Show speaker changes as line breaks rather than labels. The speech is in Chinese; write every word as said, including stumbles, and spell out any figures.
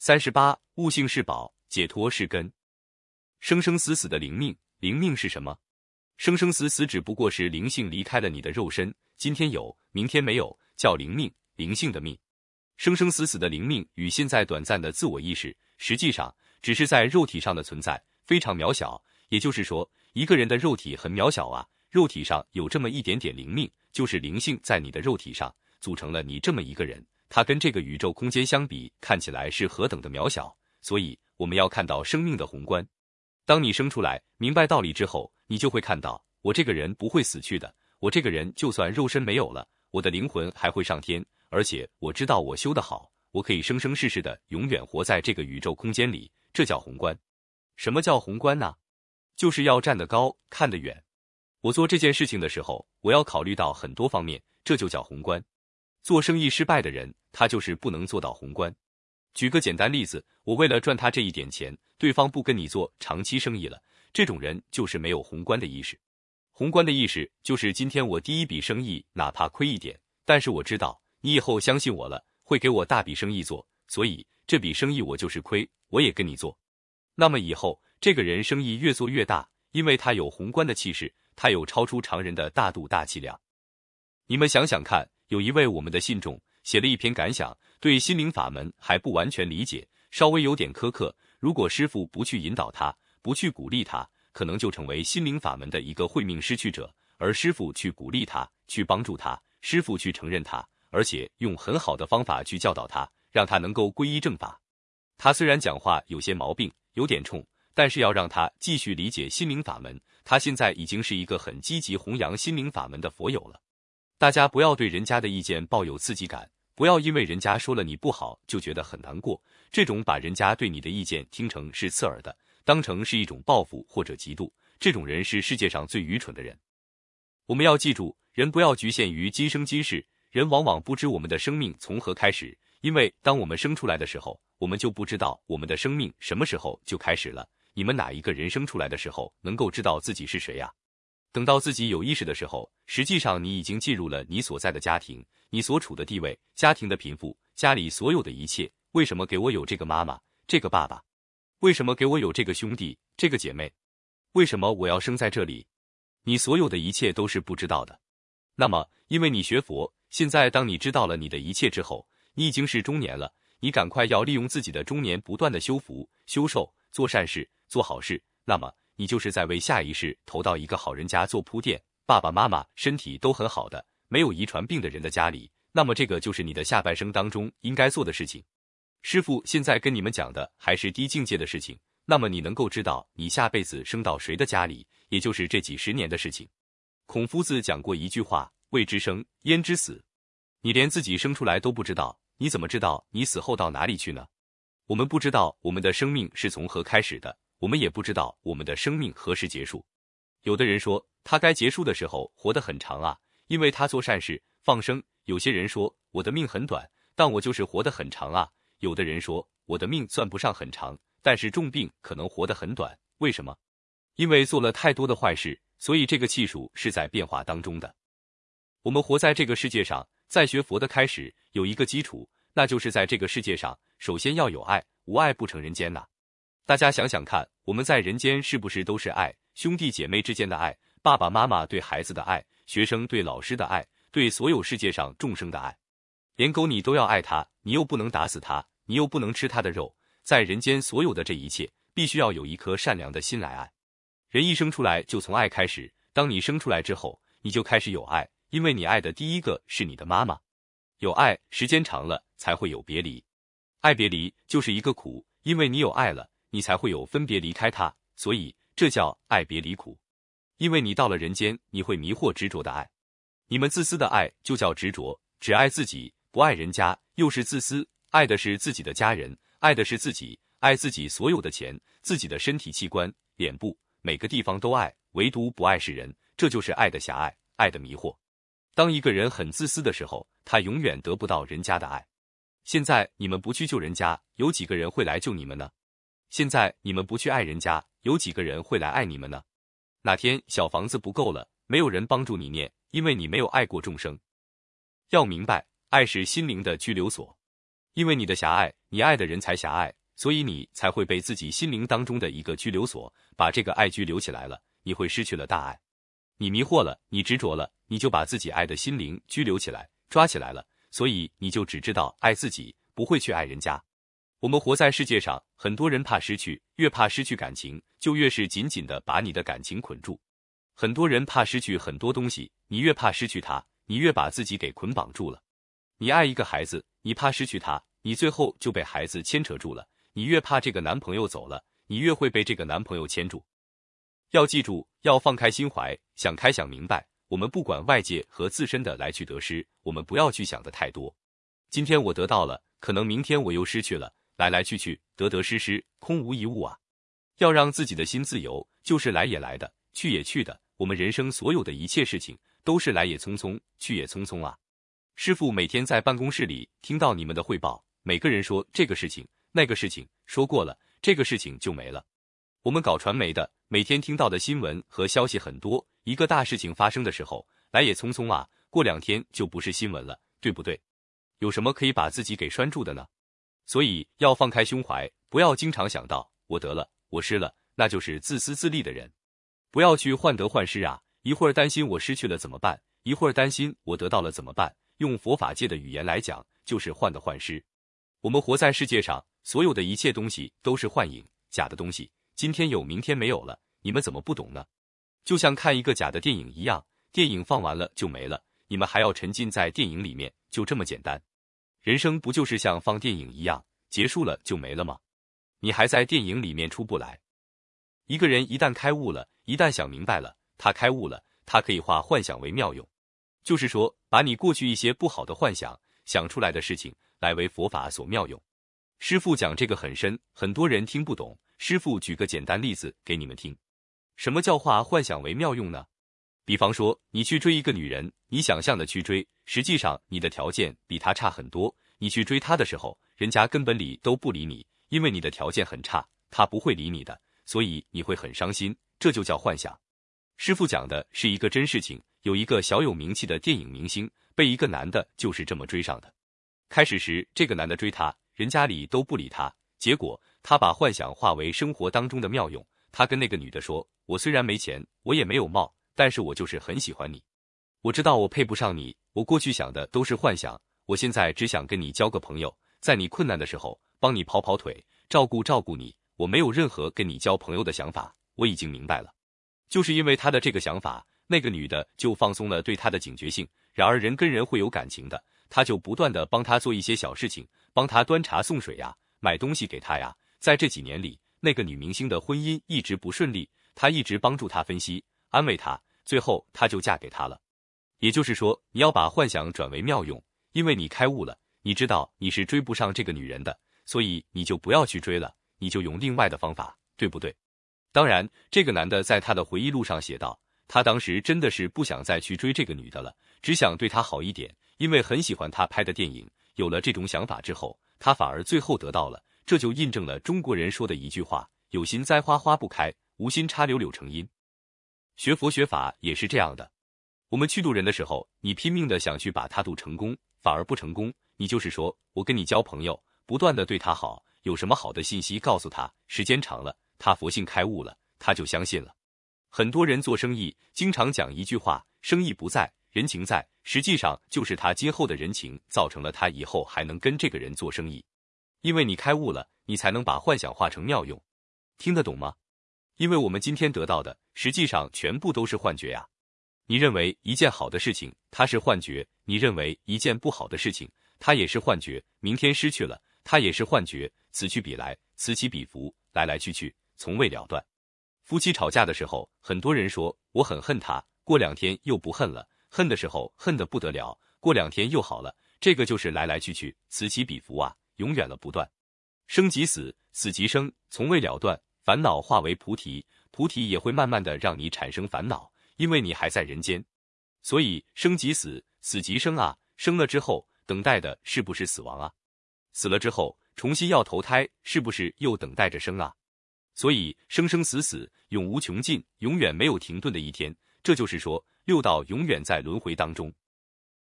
三十八，悟性是宝，解脱是根。生生死死的灵命，灵命是什么？生生死死只不过是灵性离开了你的肉身，今天有，明天没有，叫灵命，灵性的命。生生死死的灵命与现在短暂的自我意识，实际上只是在肉体上的存在，非常渺小。也就是说，一个人的肉体很渺小啊，肉体上有这么一点点灵命，就是灵性在你的肉体上，组成了你这么一个人。它跟这个宇宙空间相比，看起来是何等的渺小。所以，我们要看到生命的宏观。当你生出来，明白道理之后，你就会看到，我这个人不会死去的，我这个人就算肉身没有了，我的灵魂还会上天，而且我知道我修得好，我可以生生世世的永远活在这个宇宙空间里，这叫宏观。什么叫宏观呢？就是要站得高，看得远。我做这件事情的时候，我要考虑到很多方面，这就叫宏观。做生意失败的人，他就是不能做到宏观。举个简单例子，我为了赚他这一点钱，对方不跟你做长期生意了，这种人就是没有宏观的意识。宏观的意识就是今天我第一笔生意哪怕亏一点，但是我知道你以后相信我了，会给我大笔生意做，所以这笔生意我就是亏，我也跟你做。那么以后这个人生意越做越大，因为他有宏观的气势，他有超出常人的大度大气量。你们想想看，有一位我们的信众写了一篇感想，对心灵法门还不完全理解，稍微有点苛刻，如果师父不去引导他，不去鼓励他，可能就成为心灵法门的一个慧命失去者，而师父去鼓励他，去帮助他，师父去承认他，而且用很好的方法去教导他，让他能够皈依正法。他虽然讲话有些毛病，有点冲，但是要让他继续理解心灵法门，他现在已经是一个很积极弘扬心灵法门的佛友了。大家不要对人家的意见抱有刺激感，不要因为人家说了你不好就觉得很难过，这种把人家对你的意见听成是刺耳的，当成是一种报复或者嫉妒，这种人是世界上最愚蠢的人。我们要记住，人不要局限于今生今世，人往往不知我们的生命从何开始，因为当我们生出来的时候，我们就不知道我们的生命什么时候就开始了。你们哪一个人生出来的时候能够知道自己是谁呀？等到自己有意识的时候，实际上你已经进入了你所在的家庭，你所处的地位，家庭的贫富，家里所有的一切。为什么给我有这个妈妈，这个爸爸？为什么给我有这个兄弟，这个姐妹？为什么我要生在这里？你所有的一切都是不知道的。那么，因为你学佛，现在当你知道了你的一切之后，你已经是中年了，你赶快要利用自己的中年不断的修福、修寿，做善事，做好事，那么你就是在为下一世投到一个好人家做铺垫，爸爸妈妈身体都很好的，没有遗传病的人的家里，那么这个就是你的下半生当中应该做的事情。师父现在跟你们讲的还是低境界的事情，那么你能够知道你下辈子生到谁的家里，也就是这几十年的事情。孔夫子讲过一句话，未知生，焉知死？你连自己生出来都不知道，你怎么知道你死后到哪里去呢？我们不知道我们的生命是从何开始的，我们也不知道我们的生命何时结束。有的人说他该结束的时候活得很长啊，因为他做善事放生。有些人说我的命很短，但我就是活得很长啊。有的人说我的命算不上很长，但是重病可能活得很短。为什么？因为做了太多的坏事，所以这个气数是在变化当中的。我们活在这个世界上，在学佛的开始有一个基础，那就是在这个世界上首先要有爱，无爱不成人间呐。大家想想看，我们在人间是不是都是爱？兄弟姐妹之间的爱，爸爸妈妈对孩子的爱，学生对老师的爱，对所有世界上众生的爱。连狗你都要爱它，你又不能打死它，你又不能吃它的肉，在人间所有的这一切，必须要有一颗善良的心来爱。人一生出来就从爱开始，当你生出来之后，你就开始有爱，因为你爱的第一个是你的妈妈。有爱，时间长了才会有别离。爱别离就是一个苦，因为你有爱了，你才会有分别离开他，所以这叫爱别离苦。因为你到了人间，你会迷惑执着的爱。你们自私的爱就叫执着，只爱自己，不爱人家，又是自私。爱的是自己的家人，爱的是自己，爱自己所有的钱，自己的身体器官，脸部，每个地方都爱，唯独不爱世人，这就是爱的狭隘，爱的迷惑。当一个人很自私的时候，他永远得不到人家的爱。现在你们不去救人家，有几个人会来救你们呢？现在你们不去爱人家，有几个人会来爱你们呢？哪天小房子不够了，没有人帮助你念，因为你没有爱过众生。要明白，爱是心灵的拘留所。 因为你的狭隘，你爱的人才狭隘，所以你才会被自己心灵当中的一个拘留所把这个爱拘留起来了，你会失去了大爱。你迷惑了，你执着了，你就把自己爱的心灵拘留起来，抓起来了，所以你就只知道爱自己，不会去爱人家。我们活在世界上，很多人怕失去，越怕失去感情，就越是紧紧的把你的感情捆住。很多人怕失去很多东西，你越怕失去它，你越把自己给捆绑住了。你爱一个孩子，你怕失去他，你最后就被孩子牵扯住了。你越怕这个男朋友走了，你越会被这个男朋友牵住。要记住，要放开心怀，想开想明白，我们不管外界和自身的来去得失，我们不要去想的太多。今天我得到了，可能明天我又失去了，来来去去，得得失失，空无一物啊。要让自己的心自由，就是来也来的，去也去的。我们人生所有的一切事情，都是来也匆匆，去也匆匆啊。师父每天在办公室里听到你们的汇报，每个人说这个事情，那个事情，说过了，这个事情就没了。我们搞传媒的，每天听到的新闻和消息很多，一个大事情发生的时候，来也匆匆啊，过两天就不是新闻了，对不对？有什么可以把自己给拴住的呢？所以要放开胸怀，不要经常想到我得了，我失了，那就是自私自利的人。不要去患得患失啊，一会儿担心我失去了怎么办，一会儿担心我得到了怎么办，用佛法界的语言来讲，就是患得患失。我们活在世界上，所有的一切东西都是幻影，假的东西，今天有明天没有了，你们怎么不懂呢？就像看一个假的电影一样，电影放完了就没了，你们还要沉浸在电影里面，就这么简单。人生不就是像放电影一样，结束了就没了吗？你还在电影里面出不来。一个人一旦开悟了，一旦想明白了，他开悟了，他可以化幻想为妙用。就是说，把你过去一些不好的幻想想出来的事情来为佛法所妙用。师父讲这个很深，很多人听不懂，师父举个简单例子给你们听。什么叫化幻想为妙用呢？比方说，你去追一个女人，你想象的去追，实际上你的条件比她差很多，你去追她的时候，人家根本理都不理你，因为你的条件很差，她不会理你的，所以你会很伤心，这就叫幻想。师父讲的是一个真事情，有一个小有名气的电影明星，被一个男的就是这么追上的。开始时，这个男的追她，人家理都不理他，结果他把幻想化为生活当中的妙用。他跟那个女的说，我虽然没钱，我也没有貌，但是我就是很喜欢你。我知道我配不上你，我过去想的都是幻想，我现在只想跟你交个朋友，在你困难的时候帮你跑跑腿，照顾照顾你，我没有任何跟你交朋友的想法，我已经明白了。就是因为他的这个想法，那个女的就放松了对他的警觉性。然而人跟人会有感情的，他就不断的帮他做一些小事情，帮他端茶送水呀，买东西给他呀。在这几年里，那个女明星的婚姻一直不顺利，他一直帮助她分析，安慰她，最后她就嫁给他了。也就是说，你要把幻想转为妙用，因为你开悟了，你知道你是追不上这个女人的，所以你就不要去追了，你就用另外的方法，对不对？当然，这个男的在他的回忆录上写道，他当时真的是不想再去追这个女的了，只想对她好一点，因为很喜欢她拍的电影。有了这种想法之后，他反而最后得到了，这就印证了中国人说的一句话，有心栽花花不开，无心插柳柳成荫。学佛学法也是这样的，我们去度人的时候，你拼命的想去把他度成功，反而不成功，你就是说我跟你交朋友，不断的对他好，有什么好的信息告诉他，时间长了，他佛性开悟了，他就相信了。很多人做生意经常讲一句话，生意不在，人情在，实际上就是他今后的人情造成了他以后还能跟这个人做生意。因为你开悟了，你才能把幻想化成妙用。听得懂吗？因为我们今天得到的实际上全部都是幻觉呀。你认为一件好的事情它是幻觉，你认为一件不好的事情它也是幻觉，明天失去了它也是幻觉，此去彼来，此起彼伏，来来去去，从未了断。夫妻吵架的时候，很多人说我很恨他，过两天又不恨了，恨的时候恨得不得了，过两天又好了，这个就是来来去去，此起彼伏啊，永远了不断。生即死，死即生，从未了断。烦恼化为菩提，菩提也会慢慢的让你产生烦恼，因为你还在人间。所以生即死，死即生啊，生了之后等待的是不是死亡啊？死了之后重新要投胎，是不是又等待着生啊？所以生生死死，永无穷尽，永远没有停顿的一天。这就是说，六道永远在轮回当中。